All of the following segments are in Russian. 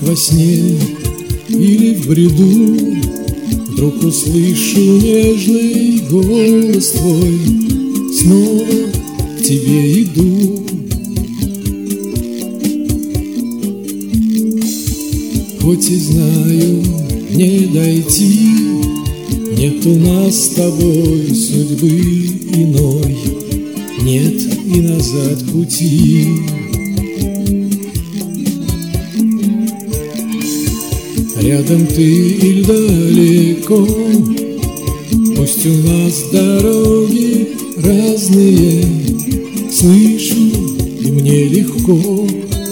во сне или в бреду вдруг услышу нежный голос твой, снова к тебе иду. Хоть и знаю, не дойти, нет у нас с тобой судьбы иной, нет и назад пути. Рядом ты или далеко, пусть у нас дороги разные, слышу, и мне легко.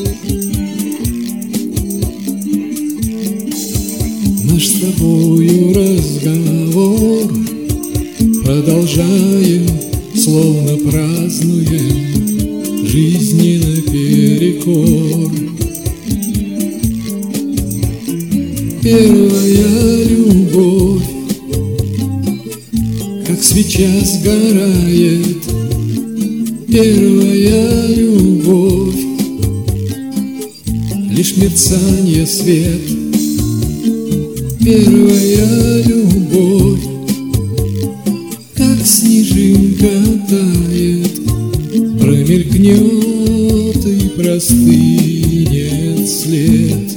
Наш с тобою разговор продолжаем, словно празднуем жизни наперекор. Первая любовь, как свеча сгорает. Первая любовь, лишь мерцанье свет. Первая любовь, как снежинка тает, промелькнет и простынет след.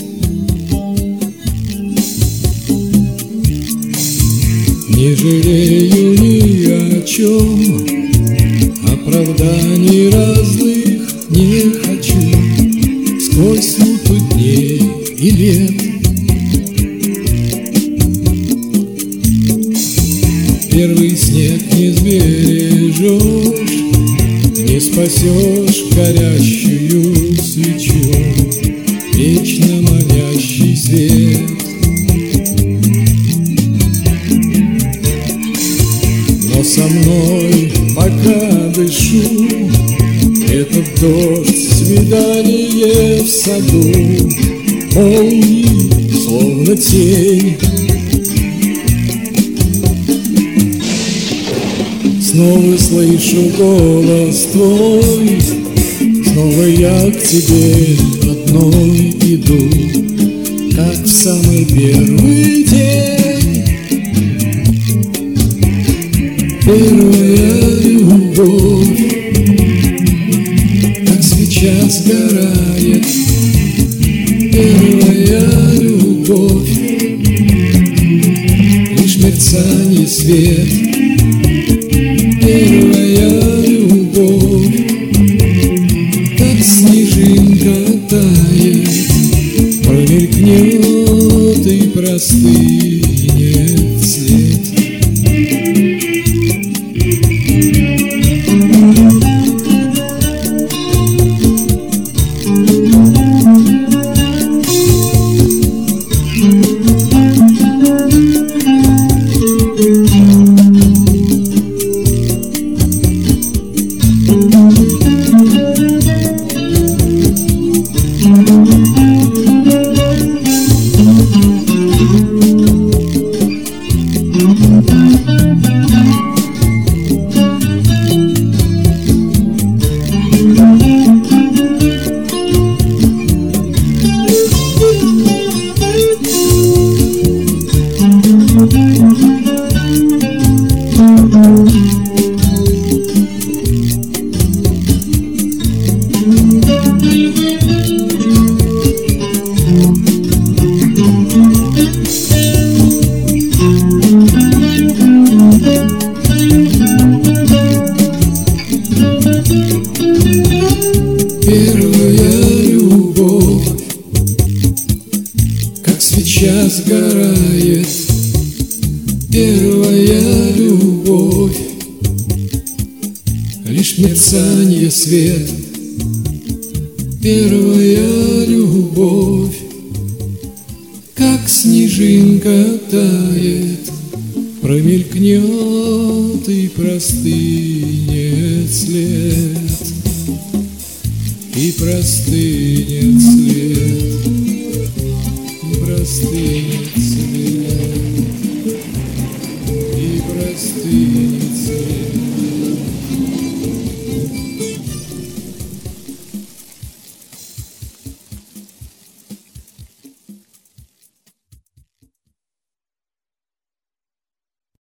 Не жалею ни о чем, оправданий разных не хочу. Сквозь смуту дней и лет первый снег не сбережешь, не спасешь горящую свечу, вечно манящий свет. Но со мной пока дышу, этот дождь, свидание в саду, молнии, словно тень. Снова слышу голос твой, снова я к тебе одной иду, как в самый первый день. Первая любовь, как свеча сгорает. Первая любовь, лишь мерцанье свет. Первая любовь, как снежинка тает, промелькнет и простынет след. Первая любовь, как свеча сгорает. Первая любовь, лишь мерцанье свет. Первая любовь, как снежинка тает, промелькнет и простынет след. И простынет свет, и простынет свет, и простынет свет.